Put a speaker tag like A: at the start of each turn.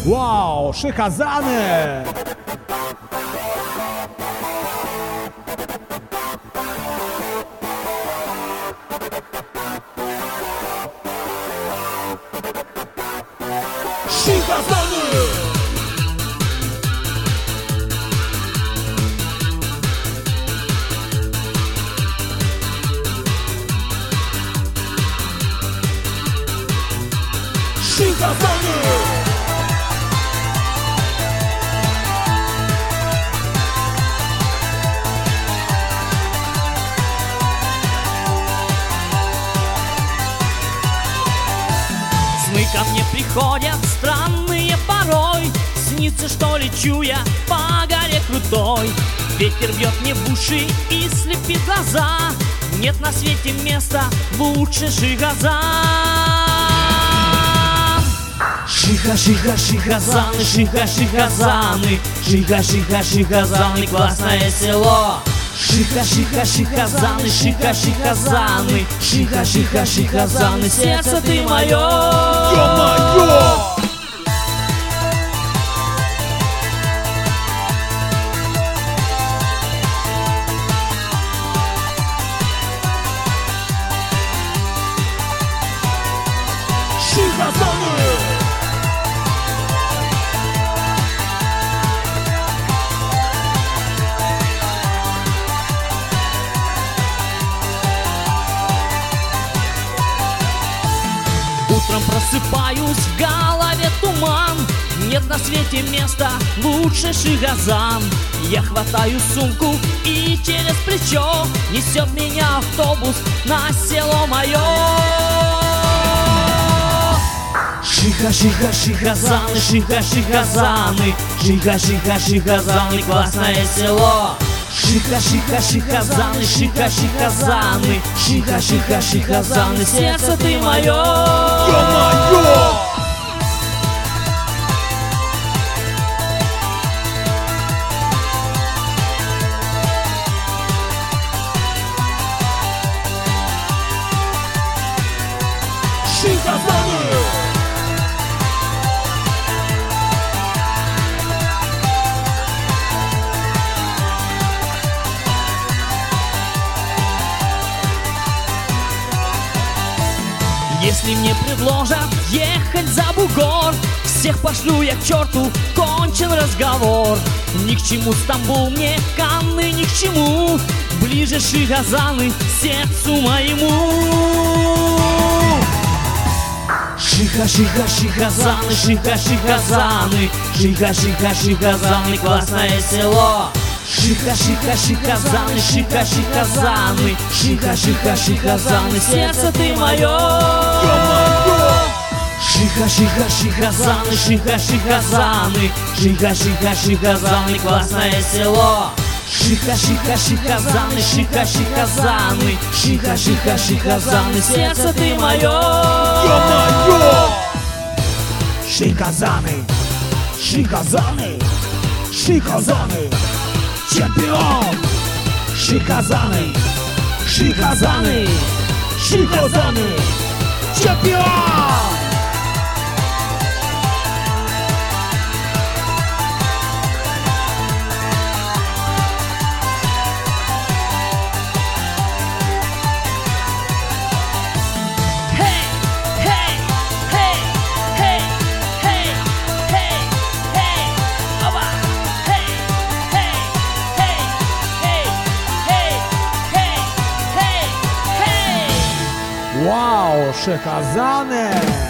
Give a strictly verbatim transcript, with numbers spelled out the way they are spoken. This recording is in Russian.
A: Вау, шиказаны! Шиказаны! Шиказаны!
B: Сны ко мне приходят странные порой. Снится, что лечу я по горе крутой. Ветер бьет мне в уши и слепит глаза. Нет на свете места лучше Шихазан. Шиха, шиха, шихазаны, шиха, шихазаны, шиха, шиха, шихазаны, классное село. Шиха, шиха, шихазаны, шиха, шихазаны, шиха, шиха, шихазаны, сердце ты мое.
A: Ё-моё! Шиказаны!
B: Утром просыпаюсь, в голове туман. Нет на свете места лучше Шихазан. Я хватаю сумку и через плечо несет меня автобус на село мое. Шиха, шиха, шихазаны, шиха, шихазаны, шиха, шиха, шихазаны, классное село. Шиха, шиха, шихазаны, шиха, шихазаны, шиха, шиха, шихазаны, сердце ты мое.
A: Ё-моё! Шиказаны!
B: Если мне предложат ехать за бугор, всех пошлю я к черту, кончен разговор. Ни к чему Стамбул мне, Канны ни к чему, ближе Шихазаны сердцу моему. Шиха, шиха, шихазаны, шиха, шихазаны, шиха, шиха, шихазаны, классное село. Шиха, шиха, шихазаны, шиха, шихазаны, шиха, шиха, шихазаны, сердце ты мое. Шиха, шиха, шихазаны, шиха, шихазаны, шиха, шиха, шихазаны, классное село. Шиха, шиха, шихазаны, шиха, шихазаны, шиха, шиха, шихазаны, сердце ты мое.
A: Ё-моё! Шиказаны! Шиказаны! Шиказаны! Чемпион! Шиказаны! Шиказаны! Шиказаны! Чемпион! Вау, Шиказаны!